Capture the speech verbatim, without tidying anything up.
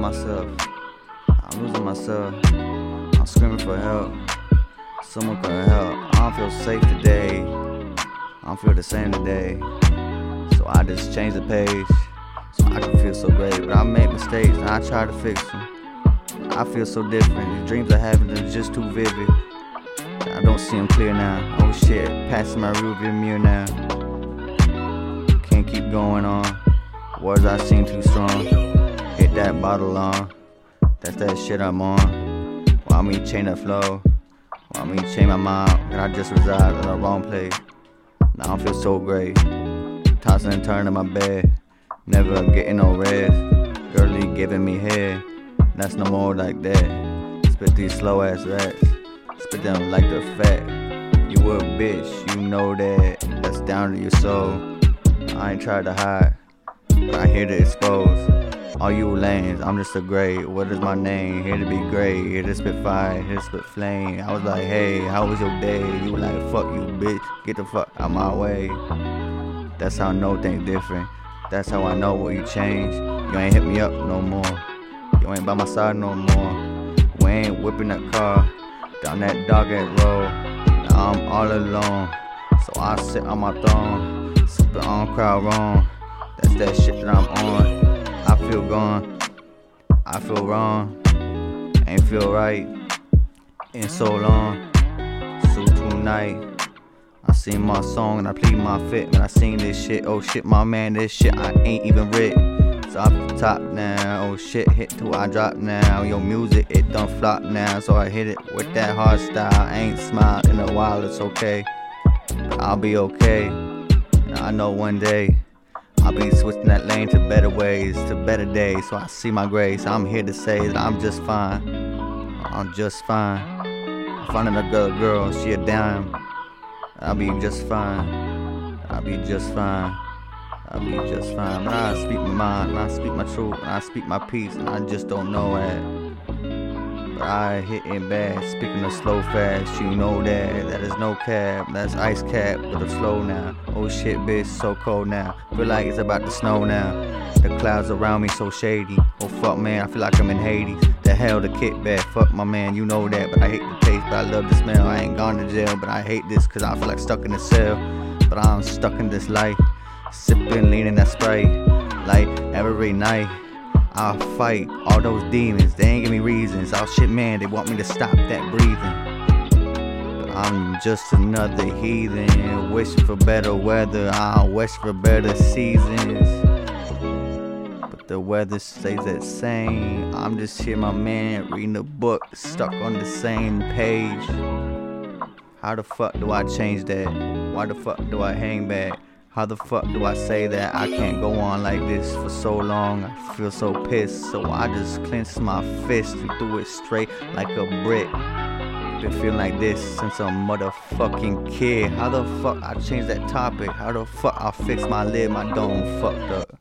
myself. I'm losing myself. I'm screaming for help. Someone can help. I don't feel safe today. I don't feel the same today. So I just change the page so I can feel so great. But I make mistakes and I try to fix them. I feel so different. These dreams I have are just too vivid. I don't see them clear now. Oh shit, passing my rearview mirror now. Can't keep going on. Words I seem too strong. Hit that bottle on. That's that shit I'm on. Why me change the flow? Why me change my mind? And I just reside in the wrong place. Now I don't feel so great. Tossing and turning in my bed. Never getting no rest. Girlie giving me head. That's no more like that. Spit these slow ass raps. Spit them like they're fat. You a bitch, you know that. That's down to your soul. I ain't tried to hide, but I'm here to expose all you lanes. I'm just a gray. What is my name? Here to be great. Here to spit fire. Here to spit flame. I was like, hey, how was your day? You were like, fuck you, bitch. Get the fuck out my way. That's how I know things different. That's how I know what you changed. You ain't hit me up no more. You ain't by my side no more. We ain't whipping that car down that dog ass road. Now I'm all alone, so I sit on my throne, sipping on crowd wrong. That's that shit that I'm on. I feel gone, I feel wrong, ain't feel right in so long. So tonight, I sing my song and I plead my fit. When I sing this shit, oh shit, my man, this shit I ain't even writ. So off the top now, oh shit, hit till I drop now. Your music, it done flop now, so I hit it with that hard style. I ain't smiled in a while, it's okay, but I'll be okay. And I know one day I'll be switching that lane to better ways, to better days. So I see my grace. I'm here to say that I'm just fine. I'm just fine. I'm finding a good girl, she a dime. I'll be just fine. I'll be just fine. I'll be just fine. When I speak my mind, when I speak my truth, when I speak my peace, and I just don't know it. But I hit it bad, speaking of slow fast, you know that. That is no cap, that's ice cap, but I'm slow now. Oh shit, bitch, so cold now. Feel like it's about to snow now. The clouds around me so shady. Oh fuck man, I feel like I'm in Hades. The hell, the kit bad, fuck my man, you know that. But I hate the taste, but I love the smell. I ain't gone to jail, but I hate this, cause I feel like stuck in a cell. But I'm stuck in this life. Sipping, leaning that Sprite, like every night. I'll fight all those demons, they ain't give me reasons. Oh shit man, they want me to stop that breathing. But I'm just another heathen, wishing for better weather. I wish for better seasons, but the weather stays the same. I'm just here, my man, reading a book, stuck on the same page. How the fuck do I change that? Why the fuck do I hang back? How the fuck do I say that I can't go on like this for so long? I feel so pissed, so I just clenched my fist and threw it straight like a brick. Been feeling like this since a motherfucking kid. How the fuck I change that topic? How the fuck I fix my lid, my dome fucked up?